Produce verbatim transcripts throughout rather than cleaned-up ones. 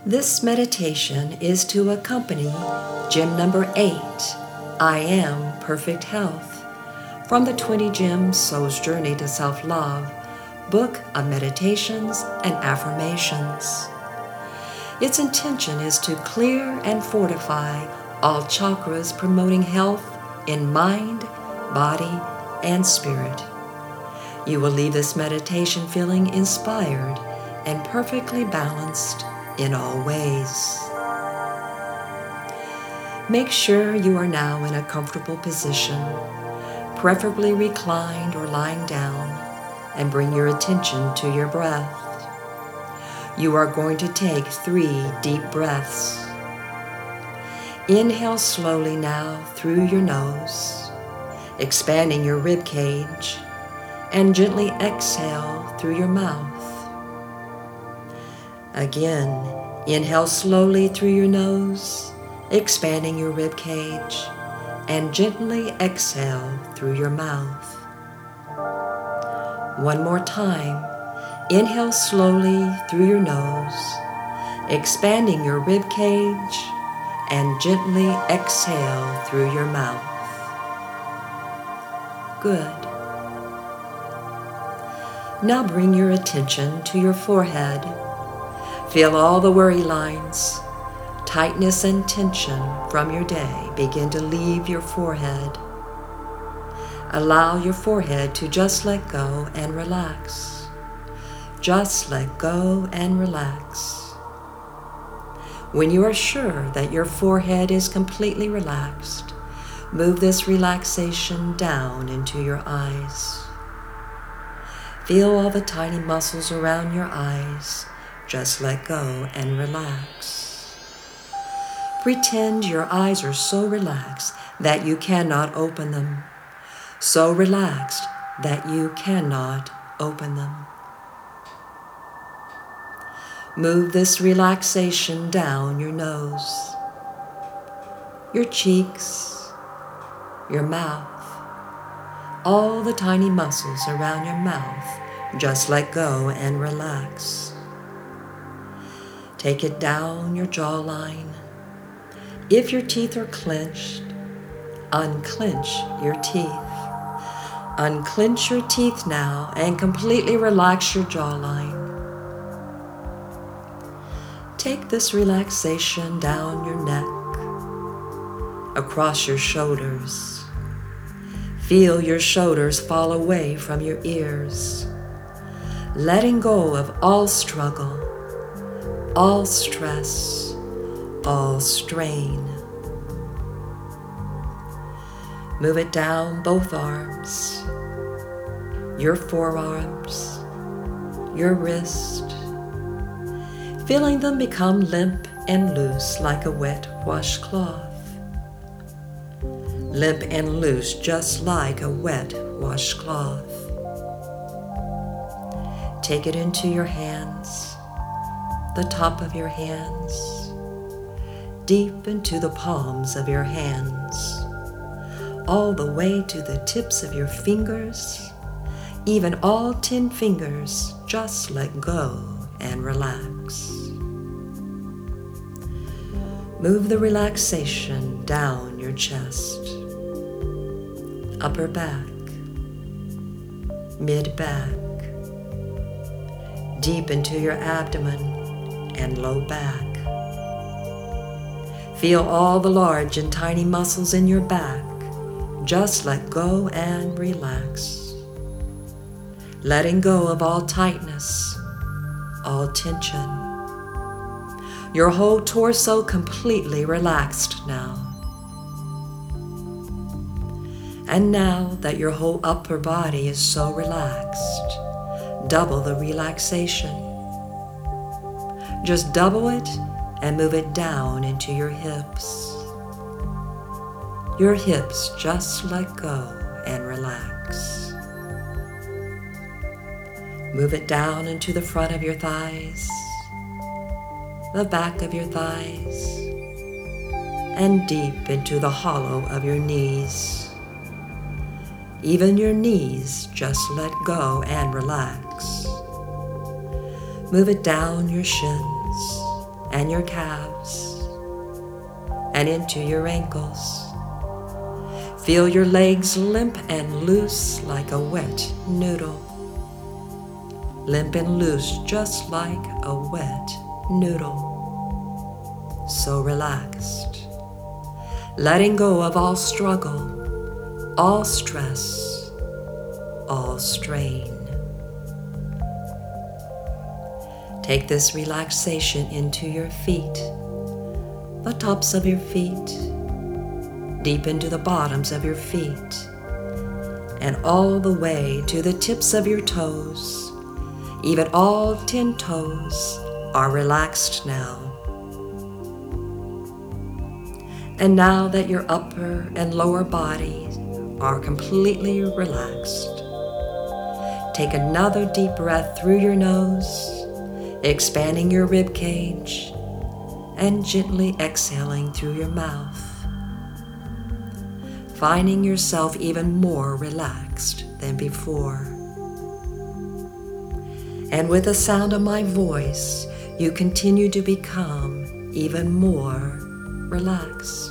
This meditation is to accompany Gem number eight, I Am Perfect Health, from the twenty Gems Soul's Journey to Self-Love, Book of Meditations and Affirmations. Its intention is to clear and fortify all chakras, promoting health in mind, body, and spirit. You will leave this meditation feeling inspired and perfectly balanced in all ways. Make sure you are now in a comfortable position, preferably reclined or lying down, and bring your attention to your breath. You are going to take three deep breaths. Inhale slowly now through your nose, expanding your rib cage, and gently exhale through your mouth. Again, inhale slowly through your nose, expanding your rib cage, and gently exhale through your mouth. One more time, inhale slowly through your nose, expanding your rib cage, and gently exhale through your mouth. Good. Now bring your attention to your forehead. Feel all the worry lines, tightness and tension from your day begin to leave your forehead. Allow your forehead to just let go and relax. Just let go and relax. When you are sure that your forehead is completely relaxed, move this relaxation down into your eyes. Feel all the tiny muscles around your eyes. Just let go and relax. Pretend your eyes are so relaxed that you cannot open them. So relaxed that you cannot open them. Move this relaxation down your nose, your cheeks, your mouth, all the tiny muscles around your mouth. Just let go and relax. Take it down your jawline. If your teeth are clenched, unclench your teeth. Unclench your teeth now and completely relax your jawline. Take this relaxation down your neck, across your shoulders. Feel your shoulders fall away from your ears, letting go of all struggle, all stress, all strain. Move it down both arms, your forearms, your wrist, feeling them become limp and loose like a wet washcloth. Limp and loose just like a wet washcloth. Take it into your hands, the top of your hands, deep into the palms of your hands, all the way to the tips of your fingers, even all ten fingers. Just let go and relax. Move the relaxation down your chest, upper back, mid-back, deep into your abdomen and low back. Feel all the large and tiny muscles in your back. Just let go and relax. Letting go of all tightness, all tension. Your whole torso completely relaxed now. And now that your whole upper body is so relaxed, double the relaxation. Just double it and move it down into your hips. Your hips just let go and relax. Move it down into the front of your thighs, the back of your thighs, and deep into the hollow of your knees. Even your knees just let go and relax. Move it down your shins, and your calves and into your ankles. Feel your legs limp and loose like a wet noodle. Limp and loose just like a wet noodle. So relaxed. Letting go of all struggle, all stress, all strain. Take this relaxation into your feet, the tops of your feet, deep into the bottoms of your feet, and all the way to the tips of your toes. Even all ten toes are relaxed now. And now that your upper and lower bodies are completely relaxed, take another deep breath through your nose, expanding your rib cage, and gently exhaling through your mouth, finding yourself even more relaxed than before. And with the sound of my voice, you continue to become even more relaxed.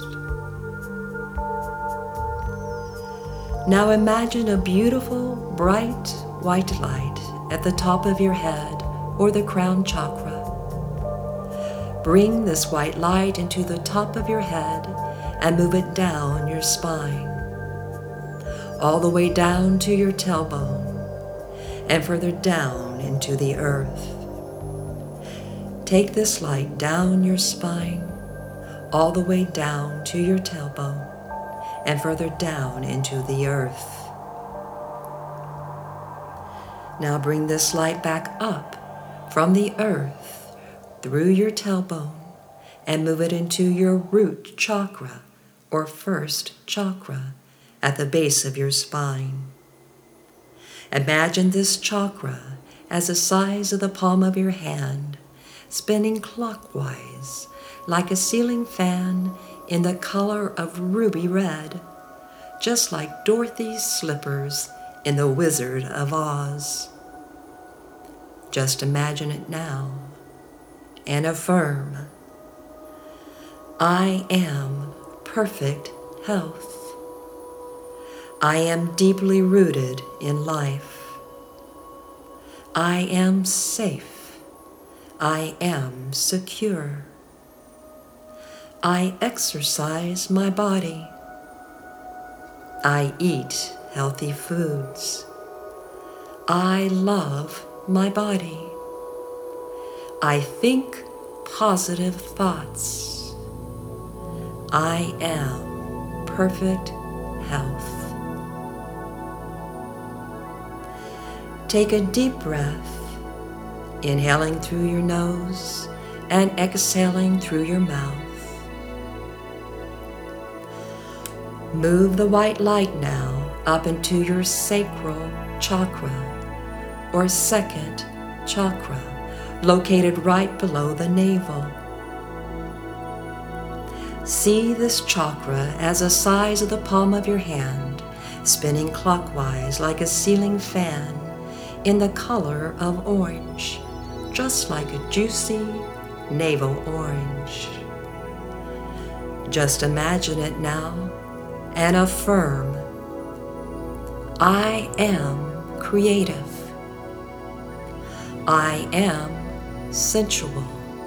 Now imagine a beautiful, bright, white light at the top of your head or the crown chakra. Bring this white light into the top of your head and move it down your spine, all the way down to your tailbone, and further down into the earth. Take this light down your spine, all the way down to your tailbone, and further down into the earth. Now bring this light back up from the earth through your tailbone and move it into your root chakra or first chakra at the base of your spine. Imagine this chakra as the size of the palm of your hand, spinning clockwise like a ceiling fan in the color of ruby red, just like Dorothy's slippers in The Wizard of Oz. Just imagine it now and affirm, I am perfect health. I am deeply rooted in life. I am safe. I am secure. I exercise my body. I eat healthy foods. I love my body. I think positive thoughts. I am perfect health. Take a deep breath, inhaling through your nose and exhaling through your mouth. Move the white light now up into your sacral chakra or second chakra, located right below the navel. See this chakra as the size of the palm of your hand, spinning clockwise like a ceiling fan in the color of orange, just like a juicy navel orange. Just imagine it now and affirm, I am creative. I am sensual.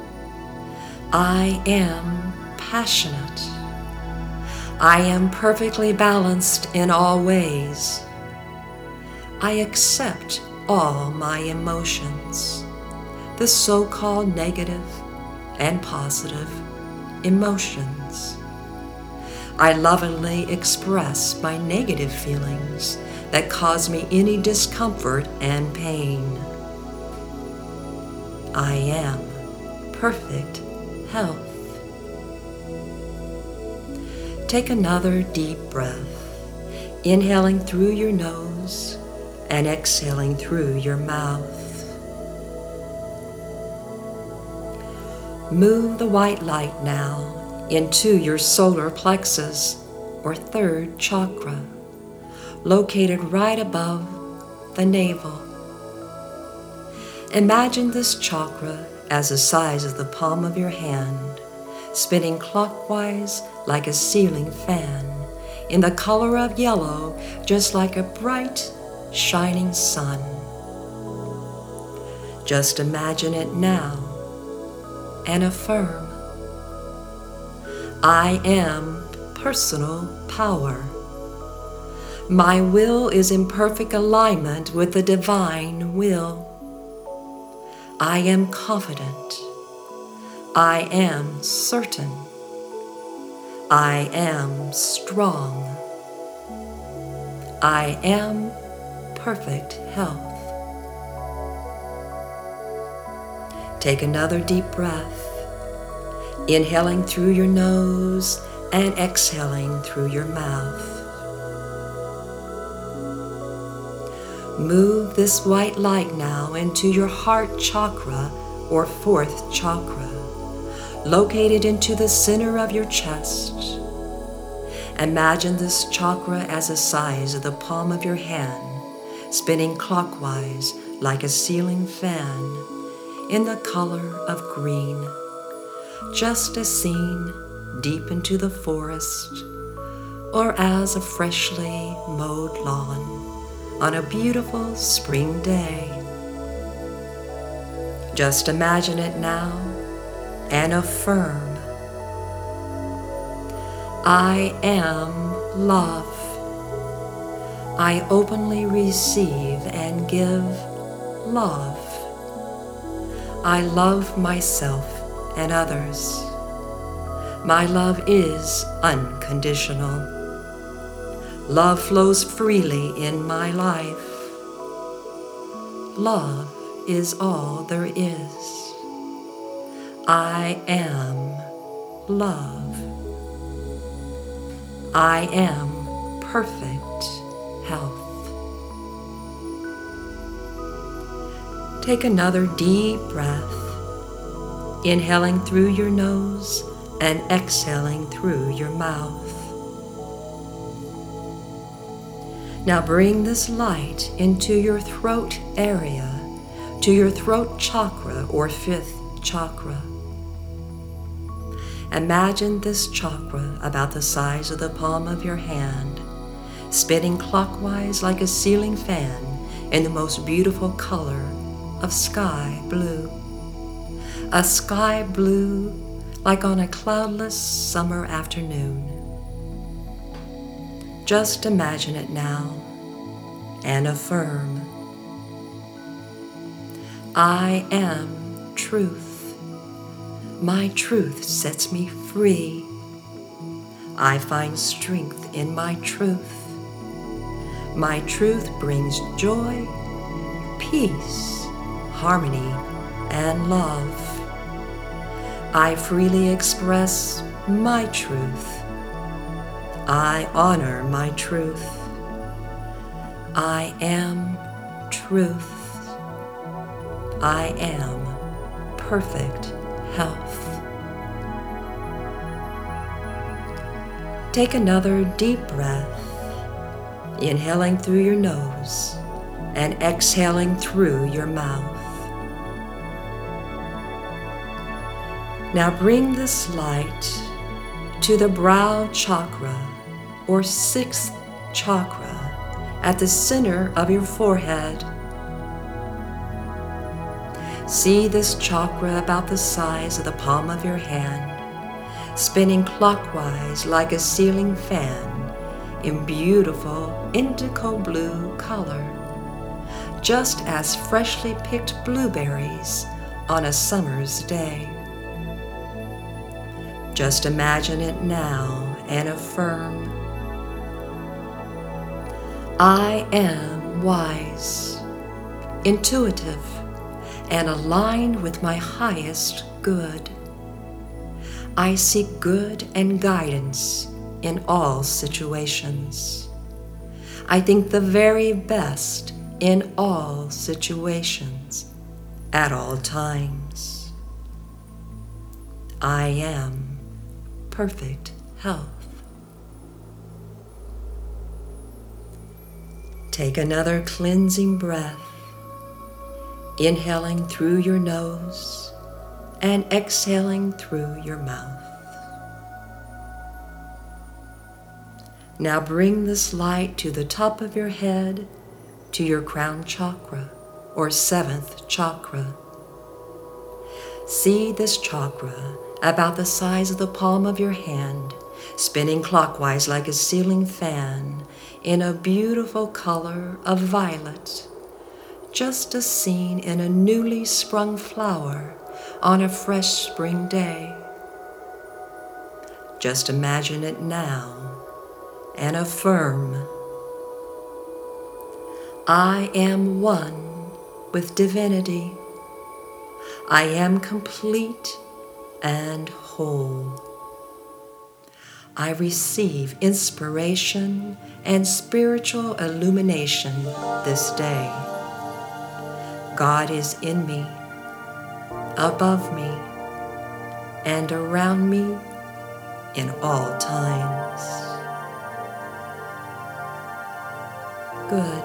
I am passionate. I am perfectly balanced in all ways. I accept all my emotions, the so-called negative and positive emotions. I lovingly express my negative feelings that cause me any discomfort and pain. I am perfect health. Take another deep breath, inhaling through your nose and exhaling through your mouth. Move the white light now into your solar plexus or third chakra, located right above the navel. Imagine this chakra as the size of the palm of your hand, spinning clockwise like a ceiling fan, in the color of yellow, just like a bright, shining sun. Just imagine it now and affirm, I am personal power. My will is in perfect alignment with the divine will. I am confident. I am certain. I am strong. I am perfect health. Take another deep breath, inhaling through your nose and exhaling through your mouth. Move this white light now into your heart chakra or fourth chakra, located into the center of your chest. Imagine this chakra as the size of the palm of your hand, spinning clockwise like a ceiling fan in the color of green, just as seen deep into the forest or as a freshly mowed lawn on a beautiful spring day. Just imagine it now and affirm, I am love. I openly receive and give love. I love myself and others. My love is unconditional. Love flows freely in my life. Love is all there is. I am love. I am perfect health. Take another deep breath, inhaling through your nose and exhaling through your mouth. Now bring this light into your throat area, to your throat chakra or fifth chakra. Imagine this chakra about the size of the palm of your hand, spinning clockwise like a ceiling fan in the most beautiful color of sky blue. A sky blue like on a cloudless summer afternoon. Just imagine it now and affirm, I am truth. My truth sets me free. I find strength in my truth. My truth brings joy, peace, harmony, and love. I freely express my truth. I honor my truth. I am truth. I am perfect health. Take another deep breath, inhaling through your nose and exhaling through your mouth. Now bring this light to the brow chakra or sixth chakra at the center of your forehead. See this chakra about the size of the palm of your hand, spinning clockwise like a ceiling fan in beautiful indigo blue color, just as freshly picked blueberries on a summer's day. Just imagine it now and affirm, I am wise, intuitive, and aligned with my highest good. I seek good and guidance in all situations. I think the very best in all situations, at all times. I am perfect health. Take another cleansing breath, inhaling through your nose and exhaling through your mouth. Now bring this light to the top of your head, to your crown chakra, or seventh chakra. See this chakra about the size of the palm of your hand, spinning clockwise like a ceiling fan in a beautiful color of violet, just as seen in a newly sprung flower on a fresh spring day. Just imagine it now and affirm, I am one with divinity. I am complete and whole. I receive inspiration and spiritual illumination this day. God is in me, above me, and around me in all times. Good.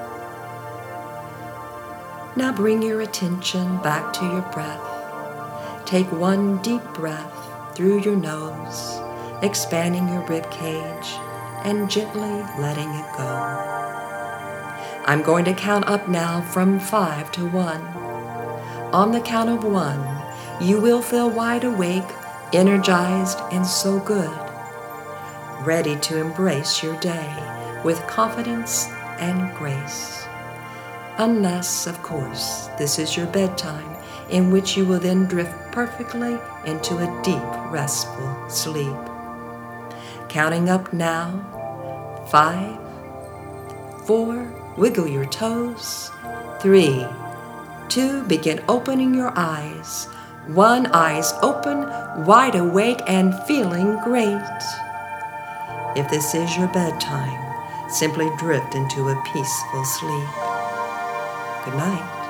Now bring your attention back to your breath. Take one deep breath through your nose, expanding your rib cage and gently letting it go. I'm going to count up now from five to one. On the count of one, you will feel wide awake, energized, and so good, ready to embrace your day with confidence and grace. Unless, of course, this is your bedtime, in which you will then drift perfectly into a deep, restful sleep. Counting up now, five, four, wiggle your toes, three, two, begin opening your eyes, one, eyes open, wide awake, and feeling great. If this is your bedtime, simply drift into a peaceful sleep. Good night.